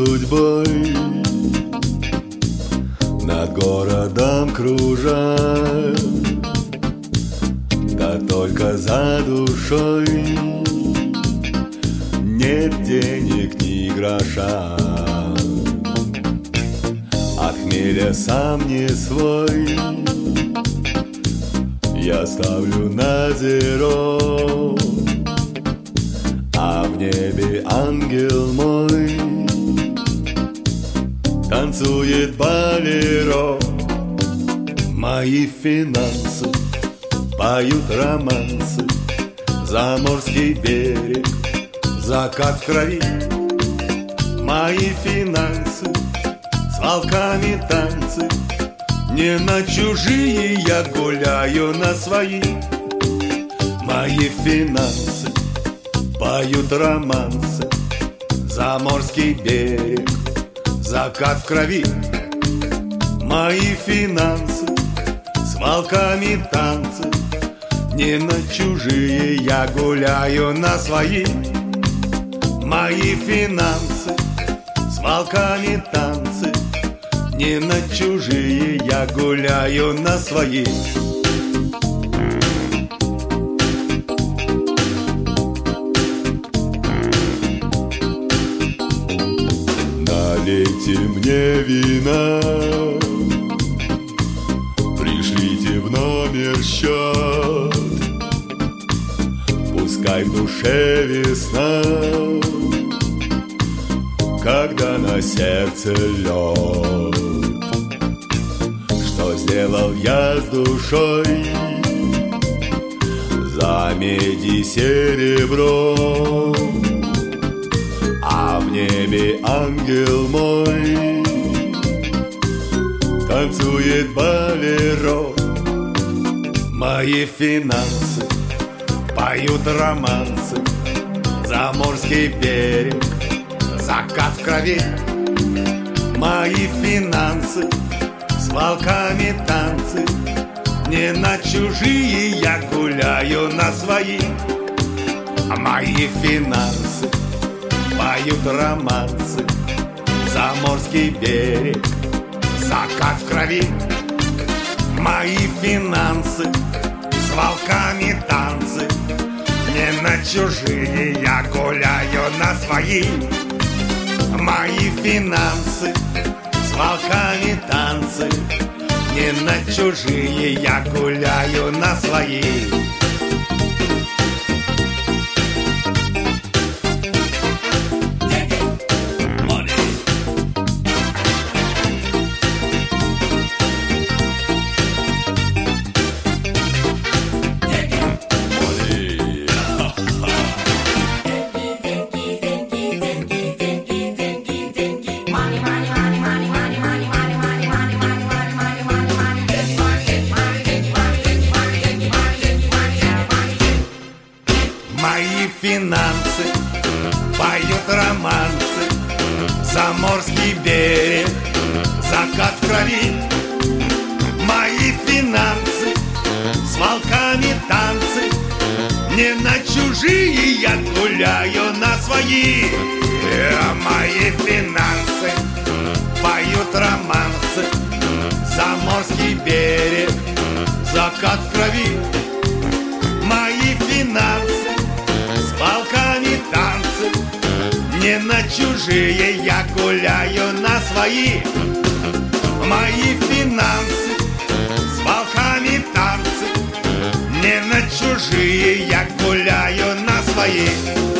судьбой над городом кружат, да только за душой нет денег ни гроша. От хмеля сам не свой, я ставлю на зеро, а в небе ангел мой танцует болеро. Мои финансы поют романсы, заморский берег, закат в крови. Мои финансы с волками танцы, не на чужие я гуляю, на свои. Мои финансы поют романсы, заморский берег, закат в крови. Мои финансы с волками танцы, не на чужие я гуляю, на свои. Мои финансы с волками танцы, не на чужие я гуляю, на свои. Налейте мне вина, пришлите в номер счет, пускай в душе весна, когда на сердце лед. Что сделал я с душой за медь и серебро, а в небе ангел мой танцует болеро. Мои финансы поют романсы, заморский берег, закат в крови. Мои финансы с волками танцы, не на чужие я гуляю, на свои. Мои финансы поют романсы, заморский берег, закат в крови. Мои финансы с волками танцы, не на чужие я гуляю, на свои. Мои финансы с волками танцы, не на чужие я гуляю, на свои. Мои финансы поют романсы, заморский берег, закат в крови. Мои финансы с волками танцы, не на чужие я гуляю, на свои. Мои финансы поют романсы, заморский берег, закат в крови. Мои финансы с волками танцы, не на чужие я гуляю, на свои. Мои финансы с волками танцы, не на чужие я гуляю, на свои.